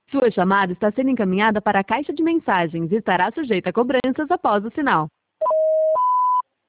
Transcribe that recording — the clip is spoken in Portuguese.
Sua chamada está sendo encaminhada para a caixa de mensagens e estará sujeita a cobranças após o sinal.